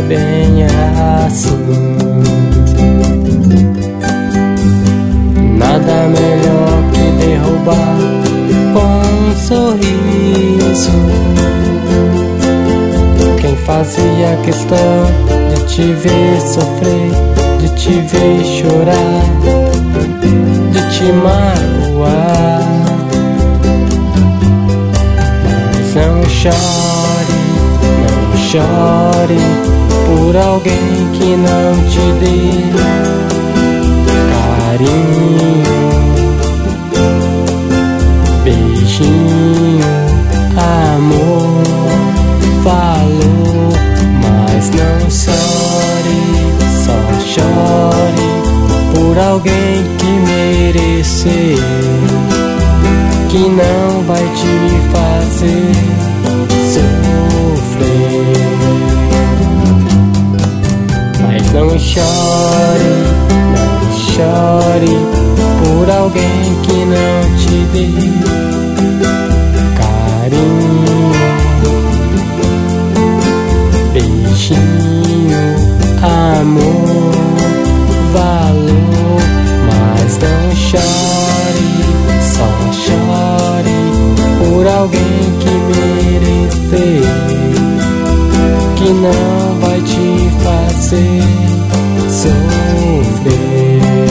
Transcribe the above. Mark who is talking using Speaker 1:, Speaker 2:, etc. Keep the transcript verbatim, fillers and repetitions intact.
Speaker 1: bem assim. Nada melhor que derrubar com um sorriso quem fazia questão de te ver sofrer, de te ver chorar, de te magoar. Mas não chore, não chore por alguém que não te dê carinho, beijinho, amor, valor. Mas não chore, só chore por alguém que merecer, que não vai te fazer sofrer. Mas não chore, não chore por alguém que não te dê carinho, beijinho, amor, valor. Mas não chore, só chore por alguém que merecer, que não vai te fazer sofrer.